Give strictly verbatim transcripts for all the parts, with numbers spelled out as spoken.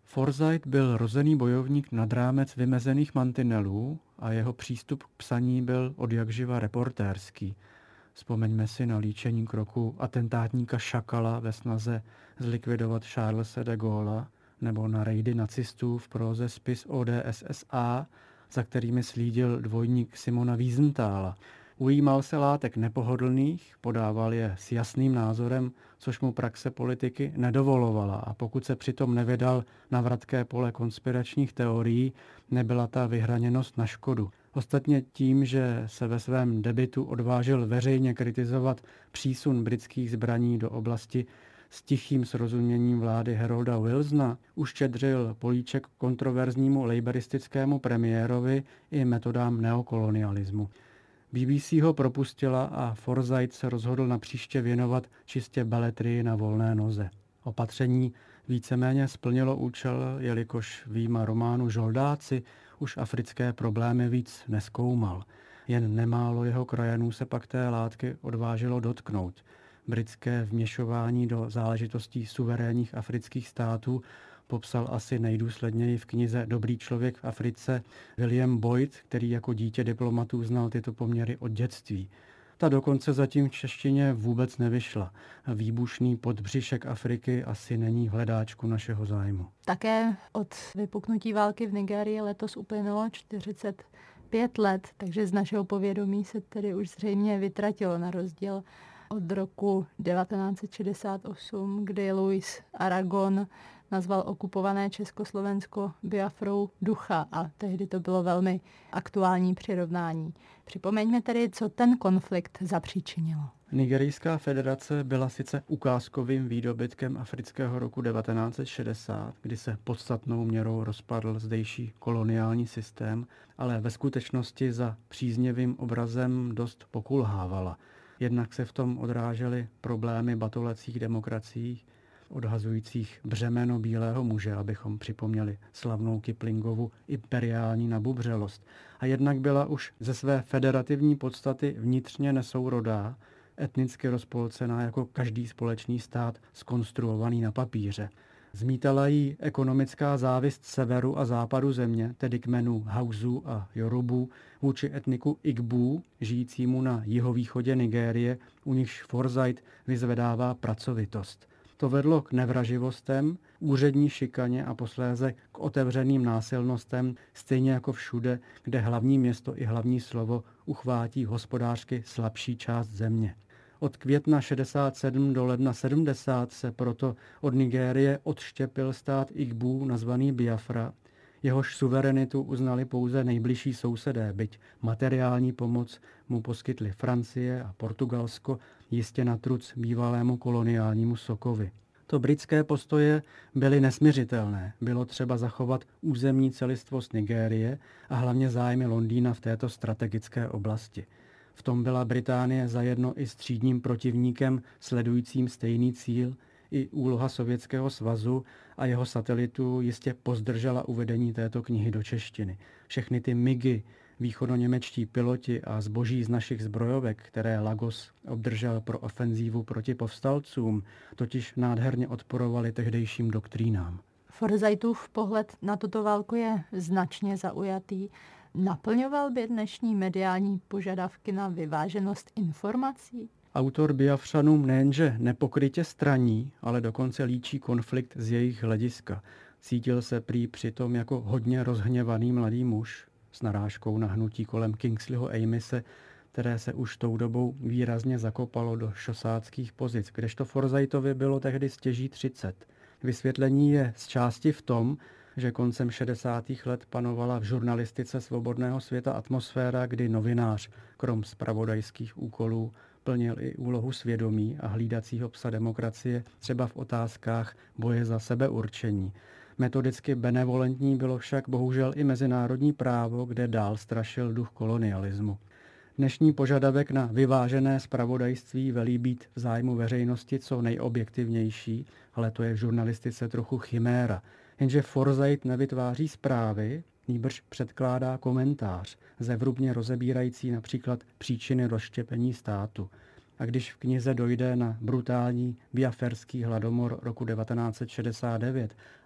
Forsyth byl rozený bojovník nad rámec vymezených mantinelů a jeho přístup k psaní byl odjakživa reportérský. Vzpomeňme si na líčení kroku atentátníka Šakala ve snaze zlikvidovat Charlese de Gaulle'a nebo na rejdy nacistů v próze spis O D S S A, za kterými slídil dvojník Simona Wiesenthala. Ujímal se látek nepohodlných, podával je s jasným názorem, což mu praxe politiky nedovolovala, a pokud se přitom nevydal na vratké pole konspiračních teorií, nebyla ta vyhraněnost na škodu. Ostatně tím, že se ve svém debutu odvážil veřejně kritizovat přísun britských zbraní do oblasti s tichým srozuměním vlády Harolda Wilsona, uštědřil políček kontroverznímu laboristickému premiérovi i metodám neokolonialismu. B B C ho propustila a Forsyth se rozhodl napříště věnovat čistě beletrii na volné noze. Opatření víceméně splnilo účel, jelikož vyjma románu Žoldáci už africké problémy víc nezkoumal. Jen nemálo jeho krajanů se pak té látky odvážilo dotknout. Britské vměšování do záležitostí suverénních afrických států popsal asi nejdůsledněji v knize Dobrý člověk v Africe William Boyd, který jako dítě diplomatů znal tyto poměry od dětství. Ta dokonce zatím v češtině vůbec nevyšla. Výbušný podbřišek Afriky asi není v hledáčku našeho zájmu. Také od vypuknutí války v Nigérii letos uplynulo čtyřicet pět let, takže z našeho povědomí se tedy už zřejmě vytratilo na rozdíl od roku devatenáct set šedesát osm, kdy Louis Aragon nazval okupované Československo Biafrou ducha a tehdy to bylo velmi aktuální přirovnání. Připomeňme tedy, co ten konflikt zapříčinilo. Nigerijská federace byla sice ukázkovým výdobytkem afrického roku devatenáct set šedesát, kdy se podstatnou měrou rozpadl zdejší koloniální systém, ale ve skutečnosti za příznivým obrazem dost pokulhávala. Jednak se v tom odrážely problémy batolecích demokracií, odhazujících břemeno bílého muže, abychom připomněli slavnou Kiplingovu imperiální nabubřelost. A jednak byla už ze své federativní podstaty vnitřně nesourodá, etnicky rozpolcená jako každý společný stát zkonstruovaný na papíře. Zmítala jí ekonomická závist severu a západu země, tedy kmenů Hausů a Yorubů, vůči etniku Igbů, žijícímu na jihovýchodě Nigérie, u nichž Forsyth vyzvedává pracovitost. To vedlo k nevraživostem, úřední šikaně a posléze k otevřeným násilnostem, stejně jako všude, kde hlavní město i hlavní slovo uchvátí hospodářsky slabší část země. Od května šedesát sedm do ledna sedmdesát se proto od Nigérie odštěpil stát Igbů nazvaný Biafra. Jehož suverenitu uznali pouze nejbližší sousedé, byť materiální pomoc mu poskytly Francie a Portugalsko, jistě na truc bývalému koloniálnímu sokovi. To britské postoje byly nesmiřitelné. Bylo třeba zachovat územní celistvost Nigérie a hlavně zájmy Londýna v této strategické oblasti. V tom byla Británie zajedno i s třídním protivníkem sledujícím stejný cíl. I úloha Sovětského svazu a jeho satelitů jistě pozdržela uvedení této knihy do češtiny. Všechny ty migy, východoněmečtí piloti a zboží z našich zbrojovek, které Lagos obdržel pro ofenzívu proti povstalcům, totiž nádherně odporovali tehdejším doktrínám. Forsythův pohled na tuto válku je značně zaujatý. Naplňoval by dnešní mediální požadavky na vyváženost informací? Autor Biafřanům nejenže nepokrytě straní, ale dokonce líčí konflikt z jejich hlediska. Cítil se prý přitom jako hodně rozhněvaný mladý muž s narážkou na hnutí kolem Kingsleyho Amise, které se už tou dobou výrazně zakopalo do šosáckých pozic, kdežto Forsythovi bylo tehdy stěží třicet. Vysvětlení je z části v tom, že koncem šedesátých let panovala v žurnalistice svobodného světa atmosféra, kdy novinář, krom zpravodajských úkolů, plnil i úlohu svědomí a hlídacího psa demokracie, třeba v otázkách boje za sebeurčení. Metodicky benevolentní bylo však bohužel i mezinárodní právo, kde dál strašil duch kolonialismu. Dnešní požadavek na vyvážené zpravodajství velí být v zájmu veřejnosti co nejobjektivnější, ale to je v žurnalistice trochu chiméra. Jenže Forsyth nevytváří zprávy, nýbrž předkládá komentář, zevrubně rozebírající například příčiny rozštěpení státu. A když v knize dojde na brutální biaferský hladomor roku devatenáct set šedesát devět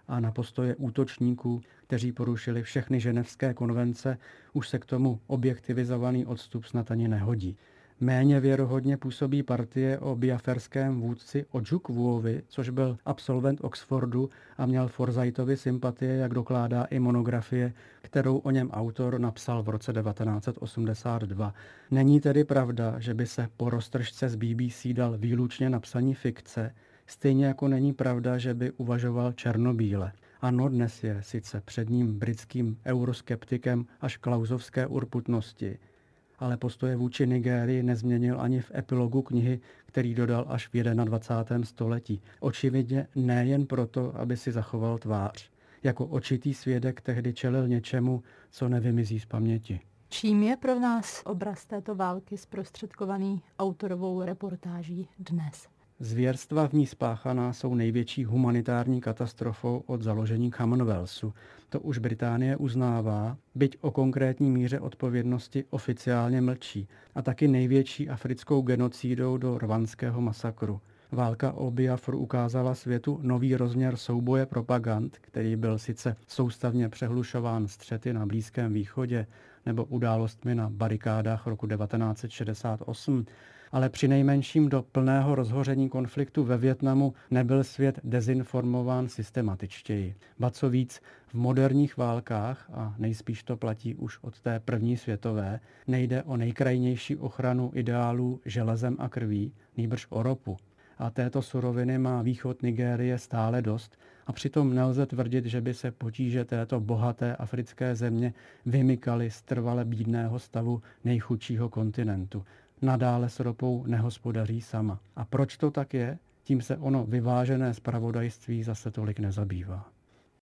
a na postoje útočníků, kteří porušili všechny ženevské konvence, už se k tomu objektivizovaný odstup snad ani nehodí. Méně věrohodně působí partie o biaferském vůdci Ojukwu, což byl absolvent Oxfordu a měl Forsythovy sympatie, jak dokládá i monografie, kterou o něm autor napsal v roce devatenáct set osmdesát dva. Není tedy pravda, že by se po roztržce z B B C dal výlučně na psaní fikce, stejně jako není pravda, že by uvažoval černobíle. Ano, dnes je sice předním britským euroskeptikem až klausovské urputnosti, ale postoje vůči Nigérii nezměnil ani v epilogu knihy, který dodal až v dvacátém prvním století. Očividně nejen proto, aby si zachoval tvář. Jako očitý svědek tehdy čelil něčemu, co nevymizí z paměti. Čím je pro nás obraz této války zprostředkovaný autorovou reportáží dnes? Zvěrstva v ní spáchaná jsou největší humanitární katastrofou od založení Commonwealthu. To už Británie uznává, byť o konkrétní míře odpovědnosti oficiálně mlčí, a taky největší africkou genocídou do rwandského masakru. Válka o Biafru ukázala světu nový rozměr souboje propagand, který byl sice soustavně přehlušován střety na Blízkém východě nebo událostmi na barikádách roku devatenáct set šedesát osm, ale přinejmenším do plného rozhoření konfliktu ve Vietnamu nebyl svět dezinformován systematičtěji. Ba co víc, v moderních válkách, a nejspíš to platí už od té první světové, nejde o nejkrajnější ochranu ideálů železem a krví, nýbrž o ropu. A této suroviny má východ Nigérie stále dost a přitom nelze tvrdit, že by se potíže této bohaté africké země vymykaly z trvale bídného stavu nejchudšího kontinentu. Nadále s ropou nehospodaří sama. A proč to tak je? Tím se ono vyvážené zpravodajství zase tolik nezabývá.